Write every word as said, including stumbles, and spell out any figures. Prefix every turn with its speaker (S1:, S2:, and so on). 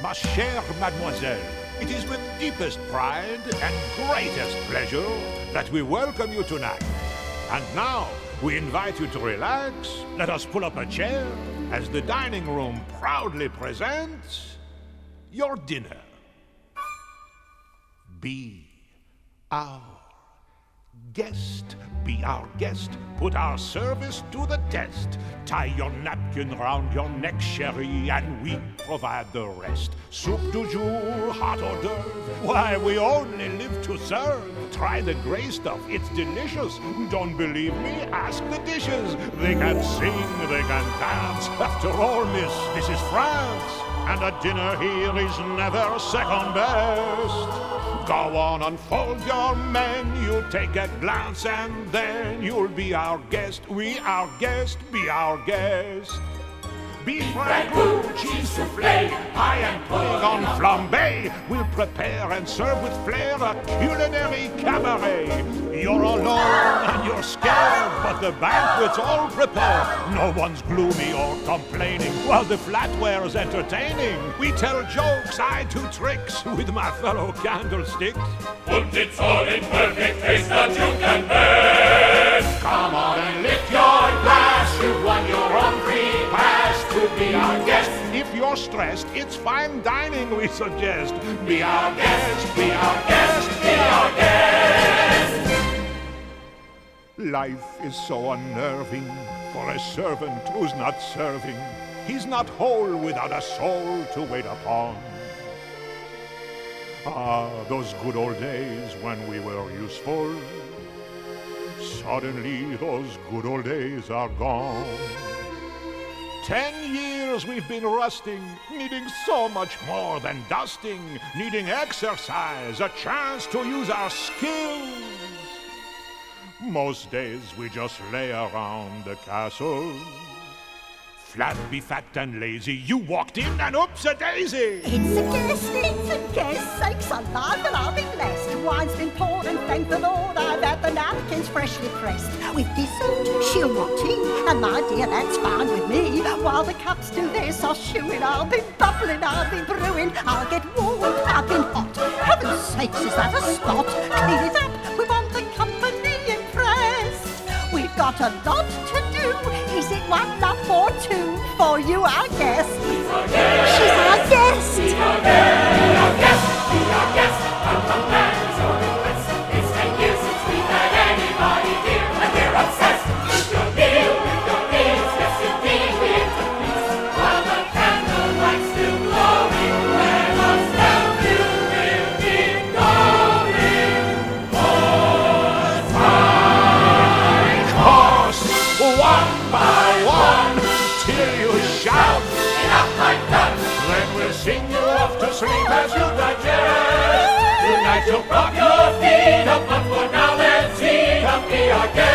S1: Ma chère mademoiselle, it is with deepest pride and greatest pleasure that we welcome you tonight. And now, we invite you to relax. Let us pull up a chair as the dining room proudly presents your dinner. Be our guest. Be our guest. Put our service to the test. Tie your napkin round your neck, chérie, and we provide the rest. Soup du jour, hot hors d'oeuvre. Why, we only live to serve. Try the gray stuff, it's delicious. Don't believe me? Ask the dishes. They can sing, they can dance. After all, miss, this is France, and a dinner here is never second best. Go on, unfold your menu, take a glance, and then you'll be our guest. We, our guest, be our guest. Beef ragout, cheese soufflé, pie and pudding on flambé. We'll prepare and serve with flair a culinary cabaret. You're alone and you're scared, but the banquet's all prepared. No one's gloomy or complaining, while the flatware's entertaining. We tell jokes, I do tricks with my fellow candlesticks.
S2: And it's all in perfect taste that you can best.
S1: Come on and lift your glass, you've won your own free pass to be our guest. If you're stressed, it's fine dining we suggest. Be our guest, be our guest, be our guest. Life is so unnerving for a servant who's not serving. He's not whole without a soul to wait upon. Ah, those good old days when we were useful. Suddenly those good old days are gone. Ten years we've been rusting, needing so much more than dusting, needing exercise, a chance to use our skills. Most days we just lay around the castle. Flat, be fat and lazy, you walked in and oops-a-daisy!
S3: It's a guest, it's a guest, sakes alive and I'll be blessed. Wine's been poured and thank the Lord I've had the napkins freshly pressed. With dessert, she'll want tea, and my dear, that's fine with me. While the cups do their sauce-shoeing, I'll be bubbling, I'll be brewing. I'll get warm, I've been hot. Heaven's sakes, is that a spot? Clean it up, we want the company impressed. We've got a lot to do. Is it one love or two for you, our guest?
S2: She's our guest.
S3: She's our guest.
S2: Be our guest. Be our guest. Be our guest. I'm from Paris or the West. It's ten years since we've had anybody here, and we're obsessed with your meal, with your meals. Yes, indeed, we interpret. While the candlelight's still glowing, let us help you with it going.
S1: Horse, one by one, till you shout.
S2: Enough, I'm done.
S1: Then we'll sing you off to sleep as you digest.
S2: Tonight you'll prop your feet up, but for now let's eat up. Be our guest.